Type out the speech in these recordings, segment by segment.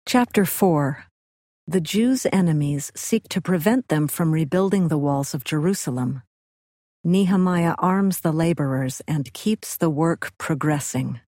Chapter 4. The Jews' enemies seek to prevent them from rebuilding the walls of Jerusalem. Nehemiah arms the laborers and keeps the work progressing.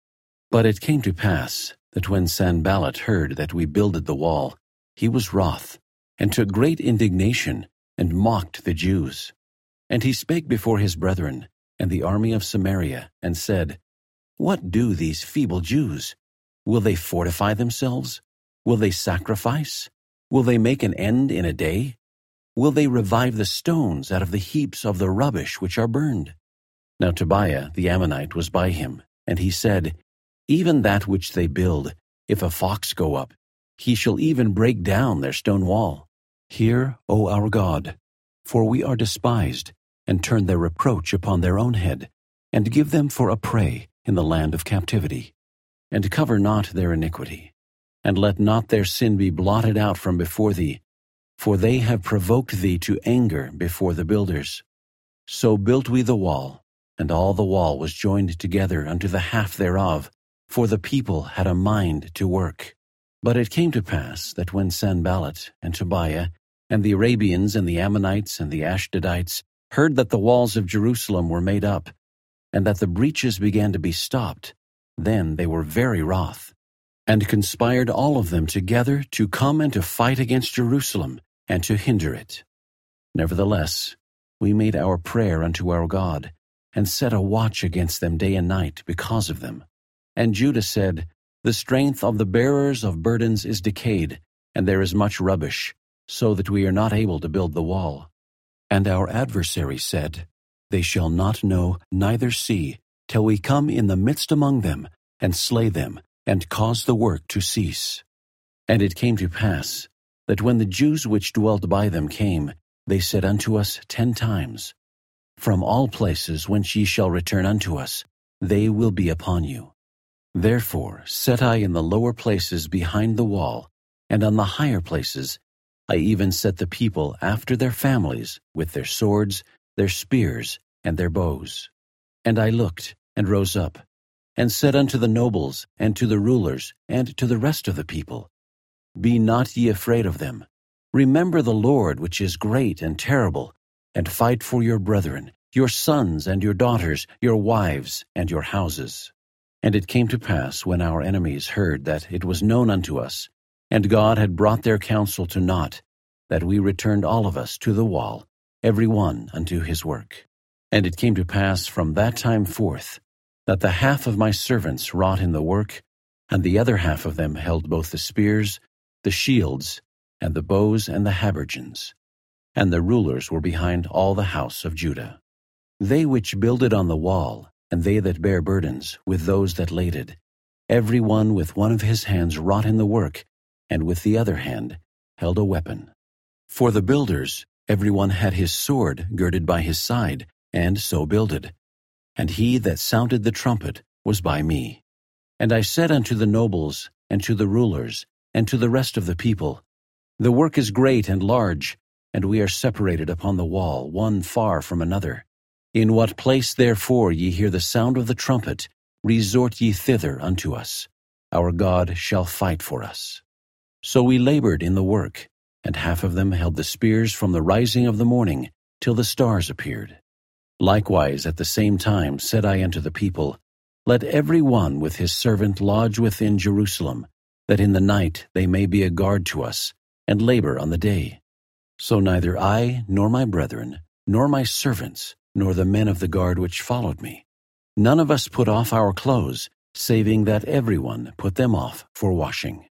But it came to pass that when Sanballat heard that we builded the wall, he was wroth, and took great indignation, and mocked the Jews. And he spake before his brethren, and the army of Samaria, and said, What do these feeble Jews? Will they fortify themselves? Will they sacrifice? Will they make an end in a day? Will they revive the stones out of the heaps of the rubbish which are burned? Now Tobiah the Ammonite was by him, and he said, Even that which they build, if a fox go up, he shall even break down their stone wall. Hear, O our God, for we are despised, and turn their reproach upon their own head, and give them for a prey in the land of captivity. And cover not their iniquity, and let not their sin be blotted out from before thee, for they have provoked thee to anger before the builders. So built we the wall, and all the wall was joined together unto the half thereof, for the people had a mind to work. But it came to pass that when Sanballat and Tobiah and the Arabians and the Ammonites and the Ashdodites heard that the walls of Jerusalem were made up, and that the breaches began to be stopped, then they were very wroth, and conspired all of them together to come and to fight against Jerusalem, and to hinder it. Nevertheless, we made our prayer unto our God, and set a watch against them day and night because of them. And Judah said, The strength of the bearers of burdens is decayed, and there is much rubbish, so that we are not able to build the wall. And our adversaries said, They shall not know, neither see, till we come in the midst among them, and slay them, and cause the work to cease. And it came to pass, that when the Jews which dwelt by them came, they said unto us 10 times, From all places whence ye shall return unto us, they will be upon you. Therefore set I in the lower places behind the wall, and on the higher places I even set the people after their families, with their swords, their spears, and their bows. And I looked, and rose up, and said unto the nobles, and to the rulers, and to the rest of the people, Be not ye afraid of them. Remember the Lord, which is great and terrible, and fight for your brethren, your sons and your daughters, your wives and your houses. And it came to pass, when our enemies heard that it was known unto us, and God had brought their counsel to naught, that we returned all of us to the wall, every one unto his work. And it came to pass from that time forth, that the half of my servants wrought in the work, and the other half of them held both the spears, the shields, and the bows and the habergeons. And the rulers were behind all the house of Judah. They which builded on the wall, and they that bare burdens, with those that laded, every one with one of his hands wrought in the work, and with the other hand held a weapon. For the builders, every one had his sword girded by his side, and so builded. And he that sounded the trumpet was by me. And I said unto the nobles, and to the rulers, and to the rest of the people, The work is great and large, and we are separated upon the wall, one far from another. In what place therefore ye hear the sound of the trumpet, resort ye thither unto us. Our God shall fight for us. So we labored in the work, and half of them held the spears from the rising of the morning till the stars appeared. Likewise at the same time said I unto the people, Let every one with his servant lodge within Jerusalem, that in the night they may be a guard to us, and labor on the day. So neither I, nor my brethren, nor my servants, nor the men of the guard which followed me, none of us put off our clothes, saving that every one put them off for washing.